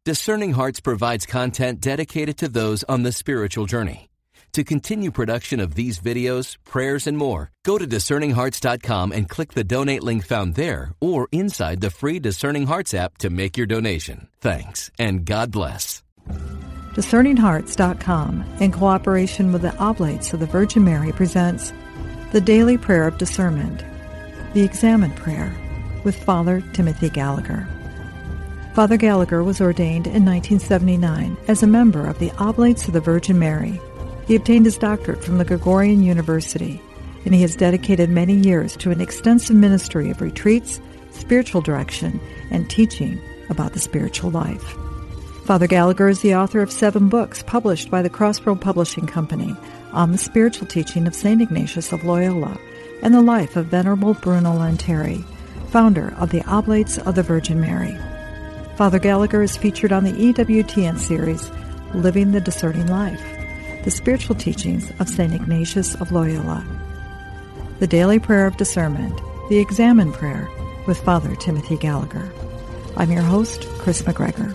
Discerning Hearts provides content dedicated to those on the spiritual journey. To continue production of these videos, prayers, and more, go to discerninghearts.com and click the donate link found there or inside the free Discerning Hearts app to make your donation. Thanks, and God bless. DiscerningHearts.com, in cooperation with the Oblates of the Virgin Mary, presents the Daily Prayer of Discernment, the Examen Prayer, with Father Timothy Gallagher. Father Gallagher was ordained in 1979 as a member of the Oblates of the Virgin Mary. He obtained his doctorate from the Gregorian University, and he has dedicated many years to an extensive ministry of retreats, spiritual direction, and teaching about the spiritual life. Father Gallagher is the author of 7 books published by the Crossroad Publishing Company on the spiritual teaching of St. Ignatius of Loyola and the life of Venerable Bruno Lanteri, founder of the Oblates of the Virgin Mary. Father Gallagher is featured on the EWTN series, Living the Discerning Life, the spiritual teachings of St. Ignatius of Loyola. The Daily Prayer of Discernment, the Examen Prayer, with Father Timothy Gallagher. I'm your host, Chris McGregor.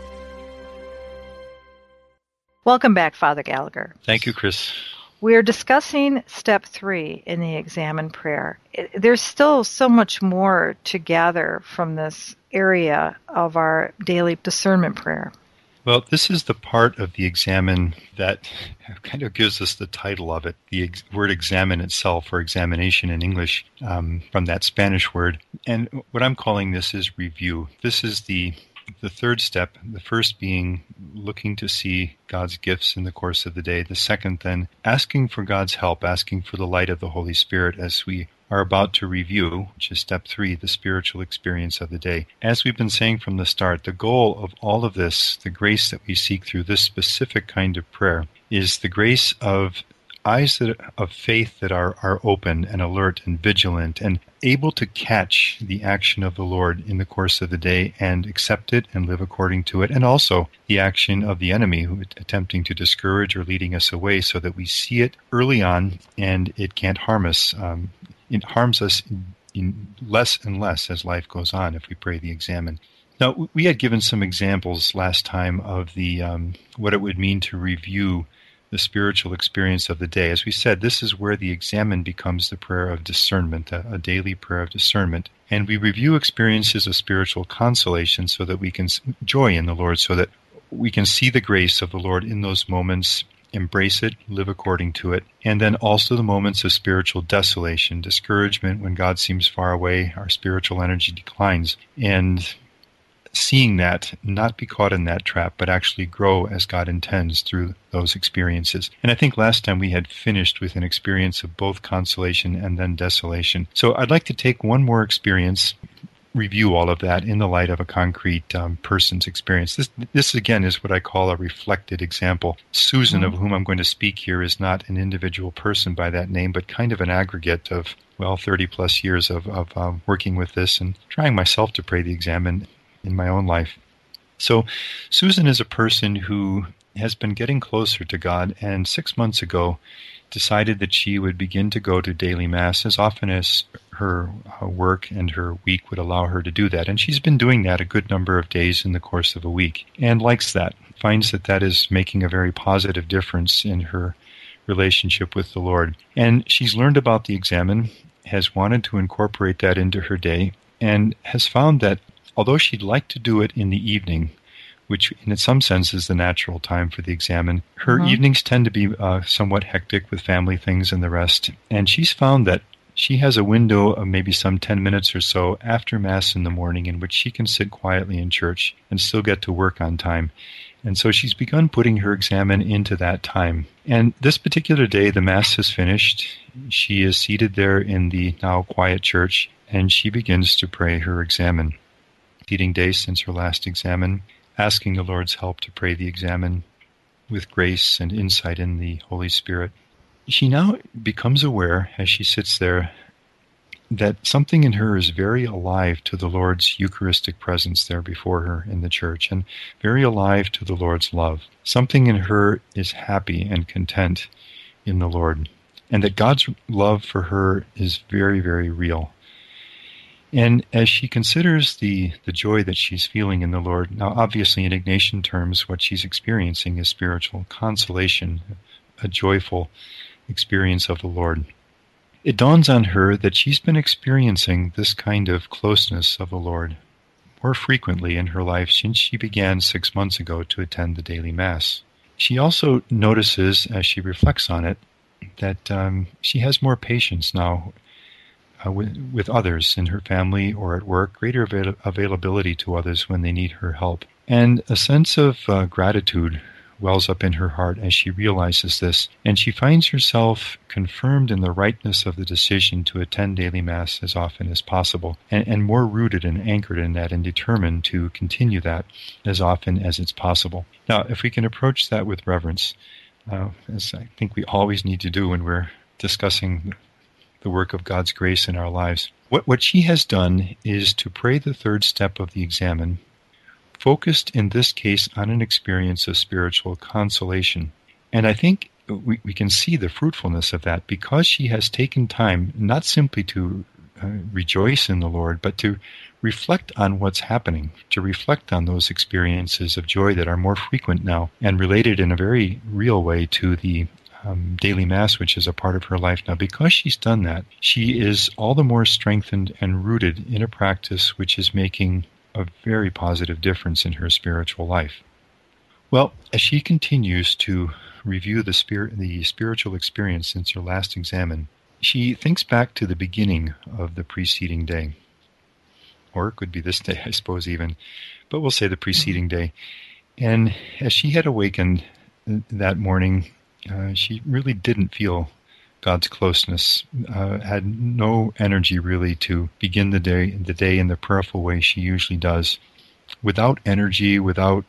Welcome back, Father Gallagher. Thank you, Chris. We're discussing step 3 in the Examen Prayer. There's still so much more to gather from this area of our daily discernment prayer. Well, this is the part of the examen that kind of gives us the title of it, the word examine itself, or examination in English, from that Spanish word. And what I'm calling this is review. This is the third step, the first being looking to see God's gifts in the course of the day. The second, then, asking for God's help, asking for the light of the Holy Spirit as we are about to review, which is step 3, the spiritual experience of the day. As we've been saying from the start, the goal of all of this, the grace that we seek through this specific kind of prayer, is the grace of eyes of faith that are open and alert and vigilant and able to catch the action of the Lord in the course of the day and accept it and live according to it, and also the action of the enemy who is attempting to discourage or leading us away, so that we see it early on and it can't harm us. It harms us in less and less as life goes on if we pray the examen. Now, we had given some examples last time of the what it would mean to review the spiritual experience of the day. As we said, this is where the examen becomes the prayer of discernment, a daily prayer of discernment. And we review experiences of spiritual consolation so that we can joy in the Lord, so that we can see the grace of the Lord in those moments, embrace it, live according to it. And then also the moments of spiritual desolation, discouragement when God seems far away, our spiritual energy declines. And seeing that, not be caught in that trap, but actually grow as God intends through those experiences. And I think last time we had finished with an experience of both consolation and then desolation. So I'd like to take one more experience, review all of that in the light of a concrete person's experience. This again is what I call a reflected example. Susan, of whom I'm going to speak here, is not an individual person by that name, but kind of an aggregate of, 30 plus years of working with this and trying myself to pray the examen in my own life. So Susan is a person who has been getting closer to God, and 6 months ago decided that she would begin to go to daily Mass as often as her work and her week would allow her to do that. And she's been doing that a good number of days in the course of a week, and likes that, finds that that is making a very positive difference in her relationship with the Lord. And she's learned about the examen, has wanted to incorporate that into her day, and has found that although she'd like to do it in the evening, which in some sense is the natural time for the examen, her evenings tend to be somewhat hectic with family things and the rest. And she's found that she has a window of maybe some 10 minutes or so after Mass in the morning in which she can sit quietly in church and still get to work on time. And so she's begun putting her examen into that time. And this particular day, the Mass has finished. She is seated there in the now quiet church, and she begins to pray her examen. Leading day since her last examen, asking the Lord's help to pray the examen with grace and insight in the Holy Spirit. She now becomes aware, as she sits there, that something in her is very alive to the Lord's Eucharistic presence there before her in the church, and very alive to the Lord's love. Something in her is happy and content in the Lord, and that God's love for her is very, very real. And as she considers the joy that she's feeling in the Lord, now obviously in Ignatian terms, what she's experiencing is spiritual consolation, a joyful experience of the Lord. It dawns on her that she's been experiencing this kind of closeness of the Lord more frequently in her life since she began 6 months ago to attend the daily Mass. She also notices, as she reflects on it, that she has more patience now with others in her family or at work, greater availability to others when they need her help. And a sense of gratitude wells up in her heart as she realizes this, and she finds herself confirmed in the rightness of the decision to attend daily Mass as often as possible, and more rooted and anchored in that and determined to continue that as often as it's possible. Now, if we can approach that with reverence, as I think we always need to do when we're discussing the work of God's grace in our lives. What she has done is to pray the third step of the examen, focused in this case on an experience of spiritual consolation. And I think we can see the fruitfulness of that because she has taken time not simply to rejoice in the Lord, but to reflect on what's happening, to reflect on those experiences of joy that are more frequent now and related in a very real way to the daily Mass, which is a part of her life now. Because she's done that, she is all the more strengthened and rooted in a practice which is making a very positive difference in her spiritual life. Well, as she continues to review the spiritual experience since her last examen, she thinks back to the beginning of the preceding day. Or it could be this day, I suppose even, but we'll say the preceding day. And as she had awakened that morning, she really didn't feel God's closeness, had no energy really to begin the day in the prayerful way she usually does. Without energy, without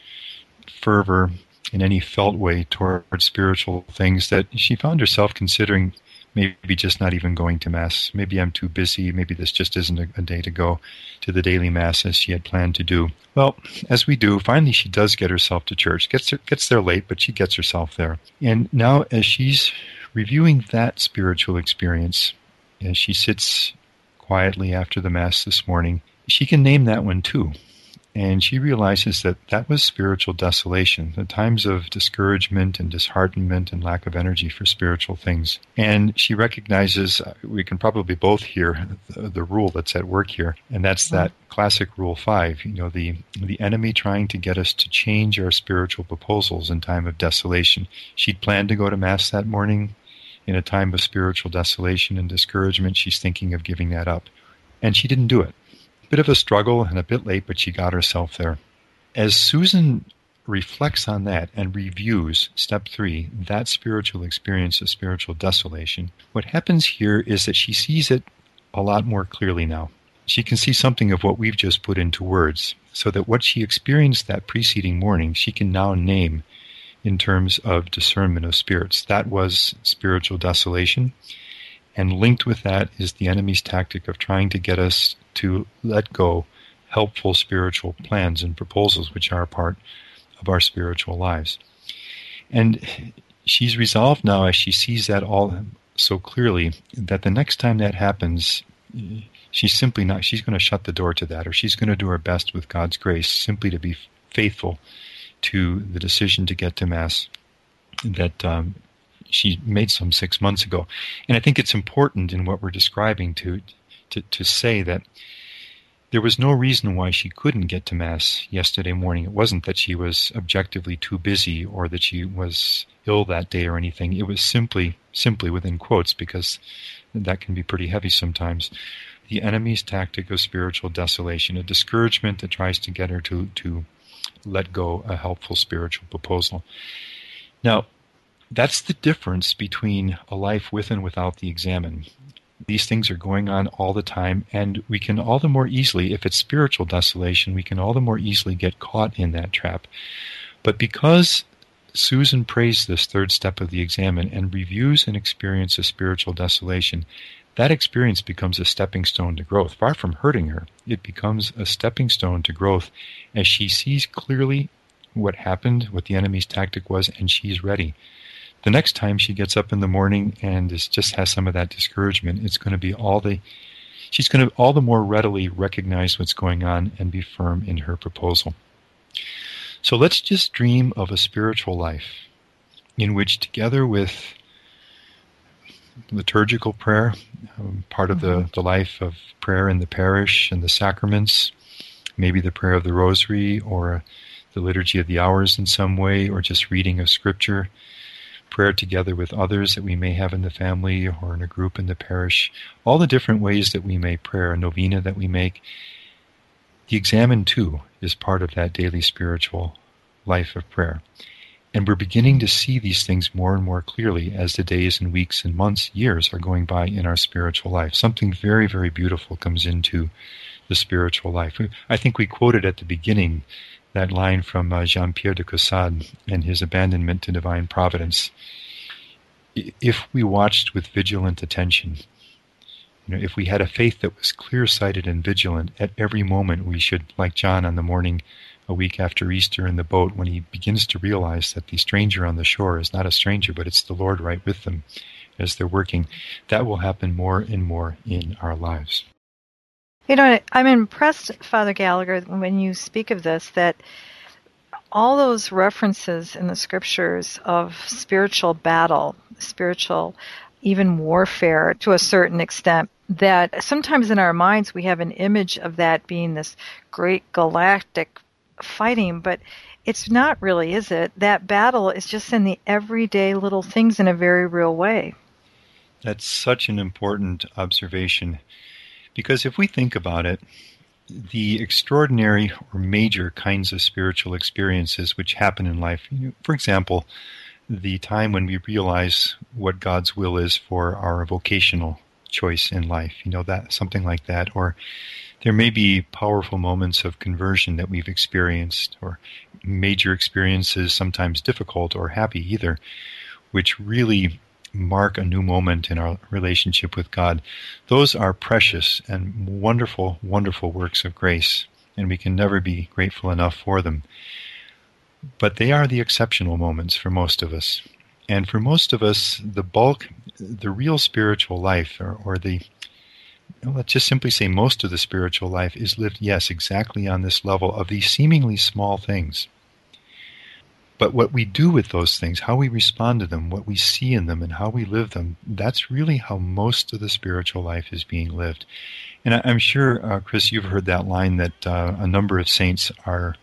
fervor in any felt way toward spiritual things, that she found herself considering maybe just not even going to Mass. Maybe I'm too busy. Maybe this just isn't a day to go to the daily Mass as she had planned to do. Well, as we do, finally she does get herself to church. Gets there late, but she gets herself there. And now as she's reviewing that spiritual experience, as she sits quietly after the Mass this morning, she can name that one too. And she realizes that was spiritual desolation, the times of discouragement and disheartenment and lack of energy for spiritual things. And she recognizes, we can probably both hear the rule that's at work here, and that's that classic Rule 5, the enemy trying to get us to change our spiritual proposals in time of desolation. She'd planned to go to Mass that morning. In a time of spiritual desolation and discouragement, she's thinking of giving that up. And she didn't do it. Bit of a struggle and a bit late, but she got herself there. As Susan reflects on that and reviews step 3, that spiritual experience of spiritual desolation, what happens here is that she sees it a lot more clearly now. She can see something of what we've just put into words, so that what she experienced that preceding morning, she can now name in terms of discernment of spirits. That was spiritual desolation, and linked with that is the enemy's tactic of trying to get us to let go helpful spiritual plans and proposals which are a part of our spiritual lives. And she's resolved now, as she sees that all so clearly, that the next time that happens, she's going to shut the door to that, or she's going to do her best with God's grace simply to be faithful to the decision to get to Mass that she made some 6 months ago. And I think it's important in what we're describing to say that there was no reason why she couldn't get to Mass yesterday morning. It wasn't that she was objectively too busy or that she was ill that day or anything. It was simply within quotes, because that can be pretty heavy sometimes, the enemy's tactic of spiritual desolation, a discouragement that tries to get her to let go a helpful spiritual proposal. Now, that's the difference between a life with and without the examen. These things are going on all the time, and we can all the more easily, if it's spiritual desolation, we can all the more easily get caught in that trap. But because Susan prays this third step of the examen and reviews an experience of spiritual desolation, that experience becomes a stepping stone to growth. Far from hurting her, it becomes a stepping stone to growth as she sees clearly what happened, what the enemy's tactic was, and she's ready. The next time she gets up in the morning and just has some of that discouragement, it's going to be all the she's going to all the more readily recognize what's going on and be firm in her proposal. So let's just dream of a spiritual life in which, together with liturgical prayer, part of the life of prayer in the parish and the sacraments, maybe the prayer of the rosary or the liturgy of the hours in some way, or just reading of scripture, prayer together with others that we may have in the family or in a group in the parish, all the different ways that we may pray, a novena that we make. The Examen, too, is part of that daily spiritual life of prayer. And we're beginning to see these things more and more clearly as the days and weeks and months, years are going by in our spiritual life. Something very, very beautiful comes into the spiritual life. I think we quoted at the beginning that line from Jean-Pierre de Caussade and his abandonment to divine providence. If we watched with vigilant attention, if we had a faith that was clear-sighted and vigilant, at every moment we should, like John on the morning a week after Easter in the boat, when he begins to realize that the stranger on the shore is not a stranger, but it's the Lord right with them as they're working, that will happen more and more in our lives. I'm impressed, Father Gallagher, when you speak of this, that all those references in the scriptures of spiritual battle, spiritual even warfare to a certain extent, that sometimes in our minds we have an image of that being this great galactic fighting, but it's not really, is it? That battle is just in the everyday little things in a very real way. That's such an important observation. Because if we think about it, the extraordinary or major kinds of spiritual experiences which happen in life, for example, the time when we realize what God's will is for our vocational choice in life, that something like that, or there may be powerful moments of conversion that we've experienced, or major experiences, sometimes difficult or happy either, which really mark a new moment in our relationship with God. Those are precious and wonderful, wonderful works of grace, and we can never be grateful enough for them. But they are the exceptional moments for most of us. And for most of us, the real spiritual life, or let's just simply say most of the spiritual life is lived, yes, exactly on this level of these seemingly small things. But what we do with those things, how we respond to them, what we see in them, and how we live them, that's really how most of the spiritual life is being lived. And I'm sure, Chris, you've heard that line that a number of saints are,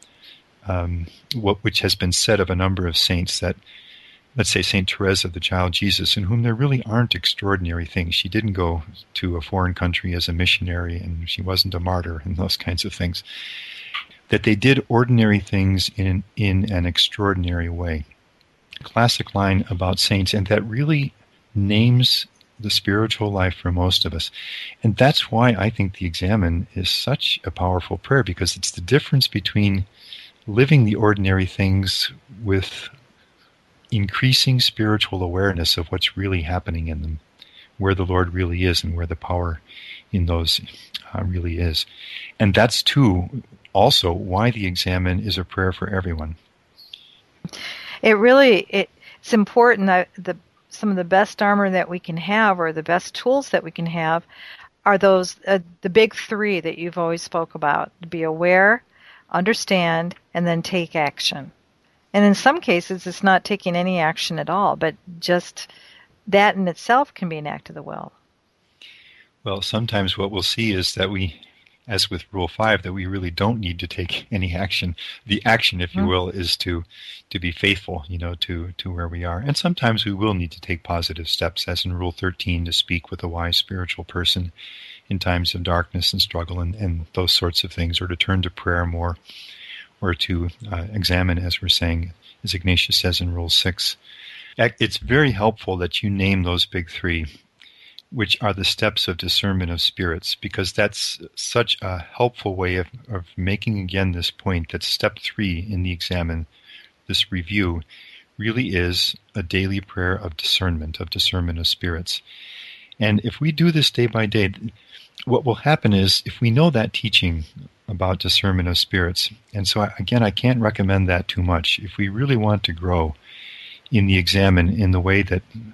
which has been said of a number of saints, that, let's say, St. Therese of the Child Jesus, in whom there really aren't extraordinary things. She didn't go to a foreign country as a missionary, and she wasn't a martyr, and those kinds of things. That they did ordinary things in an extraordinary way. Classic line about saints, and that really names the spiritual life for most of us. And that's why I think the Examen is such a powerful prayer, because it's the difference between living the ordinary things with increasing spiritual awareness of what's really happening in them, where the Lord really is and where the power in those really is. And that's too also why the Examen is a prayer for everyone. It's important that some of the best armor that we can have, or the best tools that we can have, are those the big three that you've always spoke about: be aware, understand, and then take action. And in some cases, it's not taking any action at all, but just that in itself can be an act of the will. Well, sometimes what we'll see is that we, as with Rule 5, that we really don't need to take any action. The action, if you will, is to be faithful, to where we are. And sometimes we will need to take positive steps, as in Rule 13, to speak with a wise spiritual person in times of darkness and struggle and those sorts of things, or to turn to prayer more, or to examine, as we're saying, as Ignatius says in Rule 6. It's very helpful that you name those big three, which are the steps of discernment of spirits, because that's such a helpful way of making again this point that step 3 in the Examen, this review, really is a daily prayer of discernment of spirits. And if we do this day by day, what will happen is, if we know that teaching about discernment of spirits, and so again, I can't recommend that too much. If we really want to grow in the Examen in the way that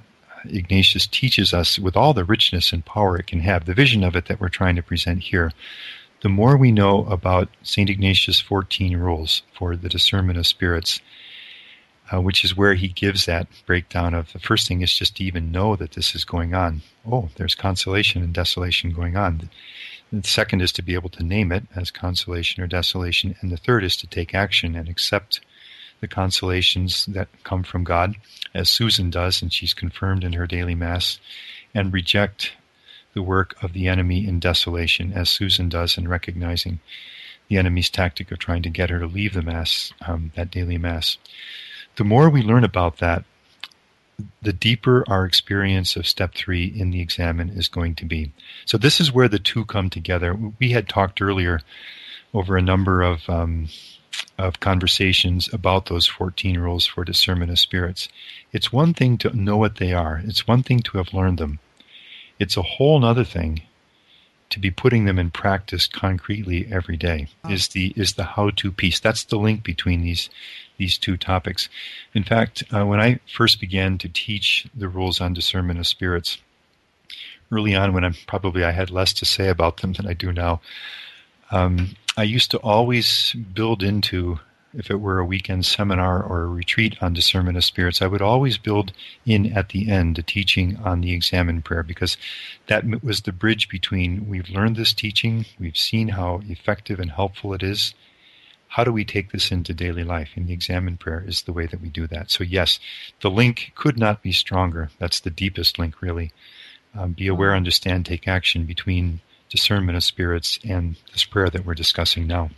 Ignatius teaches us with all the richness and power it can have, the vision of it that we're trying to present here, the more we know about St. Ignatius' 14 rules for the discernment of spirits, which is where he gives that breakdown of the first thing is just to even know that this is going on. Oh, there's consolation and desolation going on. The second is to be able to name it as consolation or desolation. And the third is to take action and accept the consolations that come from God, as Susan does, and she's confirmed in her daily Mass, and reject the work of the enemy in desolation, as Susan does in recognizing the enemy's tactic of trying to get her to leave the Mass, that daily Mass. The more we learn about that, the deeper our experience of step 3 in the Examen is going to be. So this is where the two come together. We had talked earlier over a number of conversations about those 14 rules for discernment of spirits. It's one thing to know what they are. It's one thing to have learned them. It's a whole other thing to be putting them in practice concretely every day. Is the how-to piece. That's the link between these two topics. In fact, when I first began to teach the rules on discernment of spirits, early on when I had less to say about them than I do now, I used to always build into, if it were a weekend seminar or a retreat on discernment of spirits, I would always build in at the end a teaching on the Examen prayer, because that was the bridge between we've learned this teaching, we've seen how effective and helpful it is. How do we take this into daily life? And the Examen prayer is the way that we do that. So yes, the link could not be stronger. That's the deepest link, really. Be aware, understand, take action between discernment of spirits and this prayer that we're discussing now.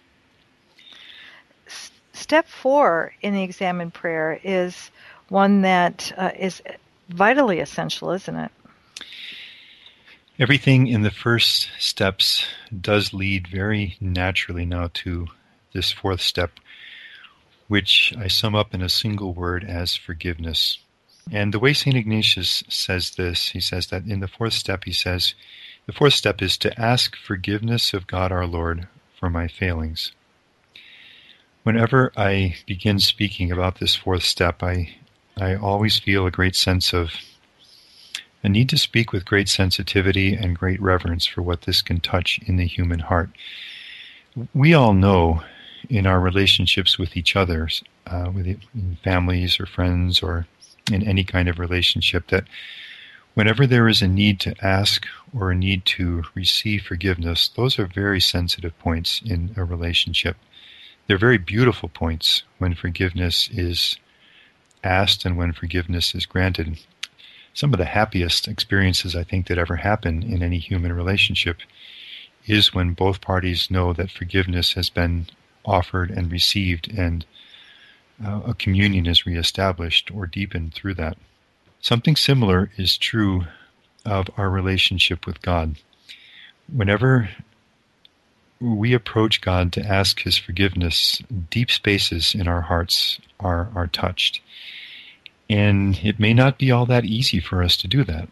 Step 4 in the Examen prayer is one that is vitally essential, isn't it? Everything in the first steps does lead very naturally now to this fourth step, which I sum up in a single word as forgiveness. And the way St. Ignatius says this, he says that in the fourth step, he says, the fourth step is to ask forgiveness of God our Lord for my failings. Whenever I begin speaking about this fourth step, I always feel a great sense of a need to speak with great sensitivity and great reverence for what this can touch in the human heart. We all know in our relationships with each other, in families or friends or in any kind of relationship, that whenever there is a need to ask or a need to receive forgiveness, those are very sensitive points in a relationship. They're very beautiful points when forgiveness is asked and when forgiveness is granted. Some of the happiest experiences I think that ever happen in any human relationship is when both parties know that forgiveness has been offered and received, and a communion is reestablished or deepened through that. Something similar is true of our relationship with God. Whenever we approach God to ask His forgiveness, deep spaces in our hearts are touched. And it may not be all that easy for us to do that.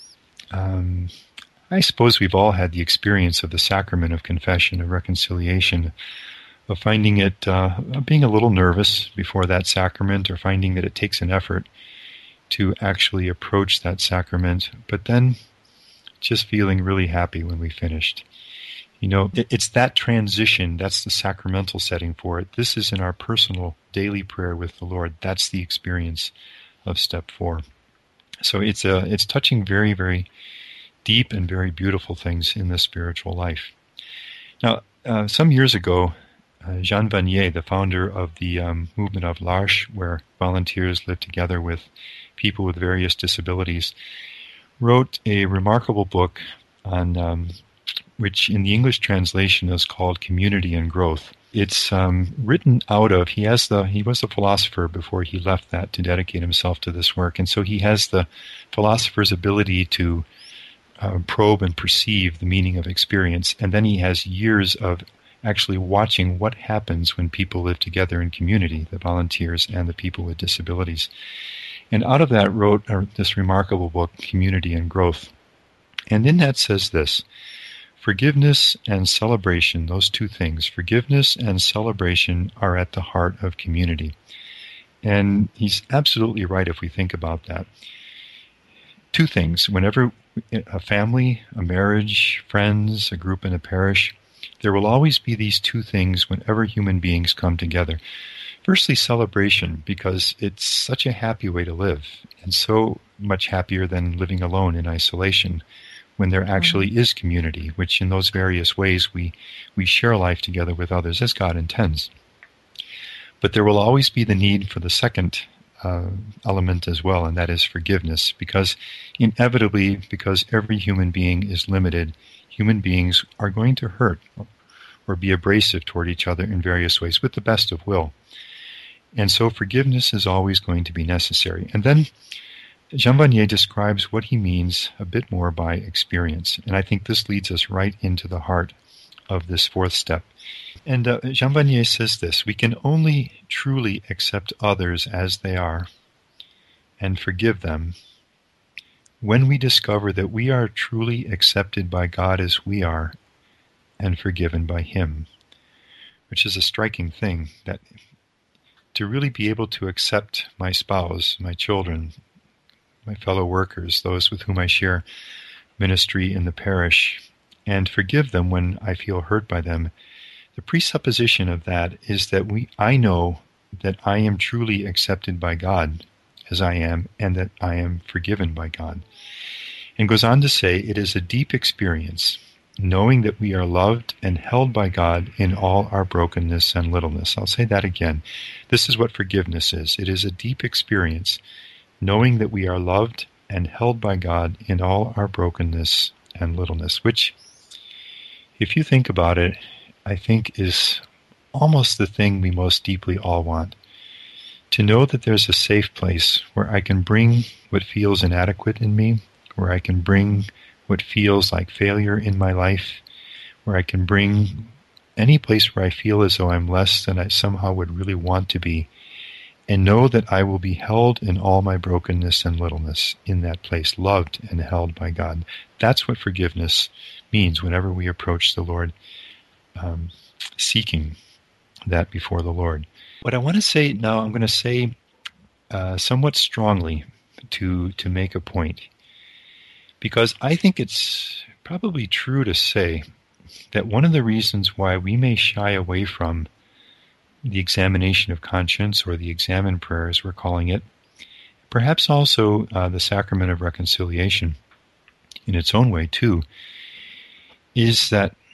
I suppose we've all had the experience of the sacrament of confession, of reconciliation, of finding it, being a little nervous before that sacrament, or finding that it takes an effort to actually approach that sacrament, but then just feeling really happy when we finished. You know, it's that transition, that's the sacramental setting for it. This is in our personal daily prayer with the Lord. That's the experience of step 4. So it's touching very, very deep and very beautiful things in the spiritual life. Now, some years ago, Jean Vanier, the founder of the movement of L'Arche, where volunteers live together with people with various disabilities, wrote a remarkable book on which in the English translation is called Community and Growth. It's written out of, he was a philosopher before he left that to dedicate himself to this work, and so he has the philosopher's ability to probe and perceive the meaning of experience, and then he has years of actually watching what happens when people live together in community, the volunteers and the people with disabilities. And out of that wrote this remarkable book, Community and Growth. And in that says this: forgiveness and celebration, those two things, forgiveness and celebration, are at the heart of community. And he's absolutely right if we think about that. two things. Whenever a family, a marriage, friends, a group in a parish, there will always be these two things whenever human beings come together. Firstly, celebration, because it's such a happy way to live, and so much happier than living alone in isolation, when there actually is community, which in those various ways we share life together with others as God intends. But there will always be the need for the second element as well, and that is forgiveness, because inevitably, because every human being is limited, human beings are going to hurt or be abrasive toward each other in various ways with the best of will. And so forgiveness is always going to be necessary. And then Jean Vanier describes what he means a bit more by experience. And I think this leads us right into the heart of this fourth step. And Jean Vanier says this: we can only truly accept others as they are and forgive them when we discover that we are truly accepted by God as we are and forgiven by Him, which is a striking thing, that to really be able to accept my spouse, my children, my fellow workers, those with whom I share ministry in the parish, and forgive them when I feel hurt by them, the presupposition of that is that I know that I am truly accepted by God as I am, and that I am forgiven by God. And goes on to say, it is a deep experience, knowing that we are loved and held by God in all our brokenness and littleness. I'll say that again. This is what forgiveness is. It is a deep experience, knowing that we are loved and held by God in all our brokenness and littleness, which, if you think about it, I think is almost the thing we most deeply all want. To know that there's a safe place where I can bring what feels inadequate in me, where I can bring what feels like failure in my life, where I can bring any place where I feel as though I'm less than I somehow would really want to be, and know that I will be held in all my brokenness and littleness in that place, loved and held by God. That's what forgiveness means whenever we approach the Lord, seeking that before the Lord. What I want to say now, I'm going to say somewhat strongly to make a point, because I think it's probably true to say that one of the reasons why we may shy away from the examination of conscience, or the examen prayer as we're calling it, perhaps also the sacrament of reconciliation in its own way too, is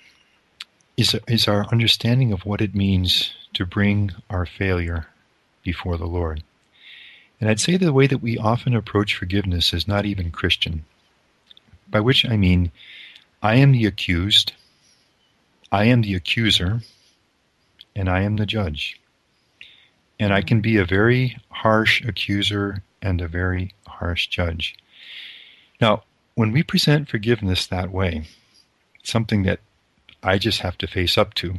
our understanding of what it means to bring our failure before the Lord. And I'd say the way that we often approach forgiveness is not even Christian, by which I mean I am the accused, I am the accuser, and I am the judge. And I can be a very harsh accuser and a very harsh judge. Now, when we present forgiveness that way, something that I just have to face up to,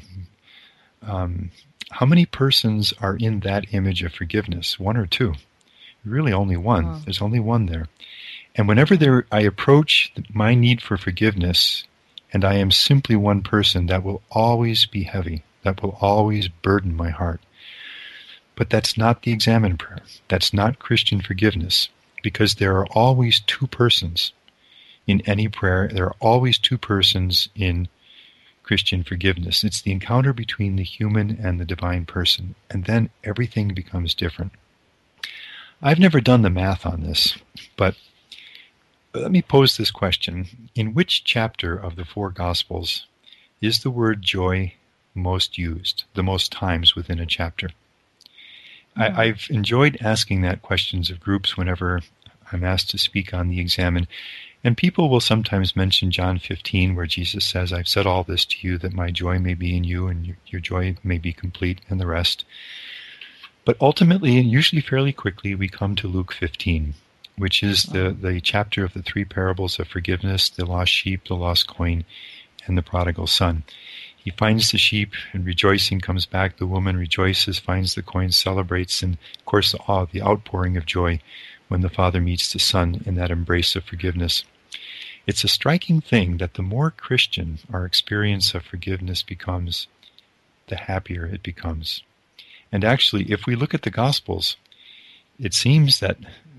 how many persons are in that image of forgiveness? One or two? Really only one. Wow. There's only one there. And whenever I approach my need for forgiveness, and I am simply one person, that will always be heavy. That will always burden my heart. But that's not the examen prayer. That's not Christian forgiveness, because there are always two persons in any prayer. There are always two persons in Christian forgiveness. It's the encounter between the human and the divine person, and then everything becomes different. I've never done the math on this, but let me pose this question. In which chapter of the four Gospels is the word joy most used, the most times within a chapter? I've enjoyed asking that questions of groups whenever I'm asked to speak on the examen. And people will sometimes mention John 15, where Jesus says, I've said all this to you that my joy may be in you and your joy may be complete, and the rest. But ultimately, and usually fairly quickly, we come to Luke 15, which is the chapter of the three parables of forgiveness, the lost sheep, the lost coin, and the prodigal son. He finds the sheep, and rejoicing comes back. The woman rejoices, finds the coin, celebrates, and of course the outpouring of joy when the father meets the son in that embrace of forgiveness. It's a striking thing that the more Christian our experience of forgiveness becomes, the happier it becomes. And actually, if we look at the Gospels, it seems that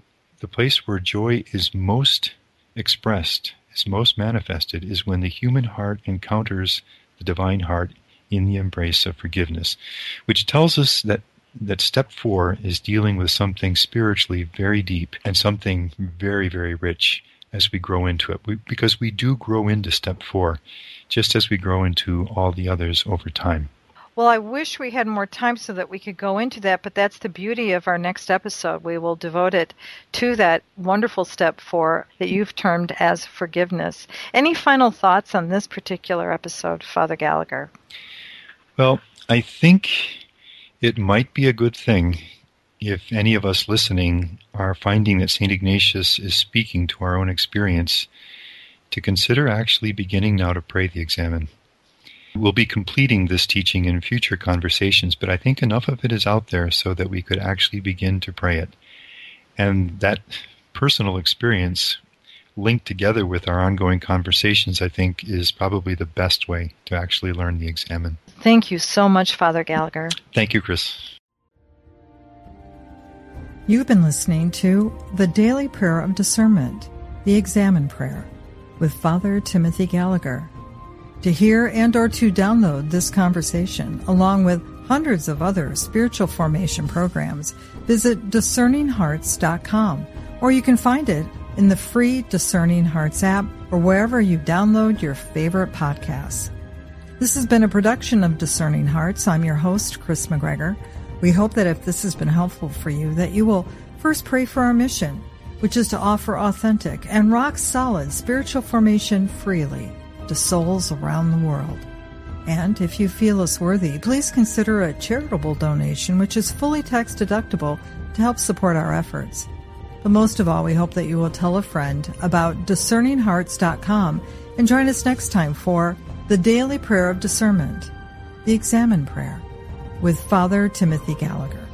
the place where joy is most expressed, is most manifested, is when the human heart encounters the divine heart in the embrace of forgiveness, which tells us that step 4 is dealing with something spiritually very deep and something very, very rich as we grow into it. Because we do grow into step 4, just as we grow into all the others over time. Well, I wish we had more time so that we could go into that, but that's the beauty of our next episode. We will devote it to that wonderful step 4 that you've termed as forgiveness. Any final thoughts on this particular episode, Father Gallagher? Well, I think it might be a good thing if any of us listening are finding that St. Ignatius is speaking to our own experience, to consider actually beginning now to pray the Examen. We'll be completing this teaching in future conversations, but I think enough of it is out there so that we could actually begin to pray it. And that personal experience linked together with our ongoing conversations, I think, is probably the best way to actually learn the Examen. Thank you so much, Father Gallagher. Thank you, Chris. You've been listening to The Daily Prayer of Discernment, the Examen Prayer, with Father Timothy Gallagher. To hear and or to download this conversation, along with hundreds of other spiritual formation programs, visit discerninghearts.com, or you can find it in the free Discerning Hearts app or wherever you download your favorite podcasts. This has been a production of Discerning Hearts. I'm your host, Chris McGregor. We hope that if this has been helpful for you, that you will first pray for our mission, which is to offer authentic and rock-solid spiritual formation freely to souls around the world. And if you feel us worthy, please consider a charitable donation, which is fully tax deductible, to help support our efforts. But most of all, we hope that you will tell a friend about discerninghearts.com and join us next time for The Daily Prayer of Discernment, the Examen Prayer, with Father Timothy Gallagher.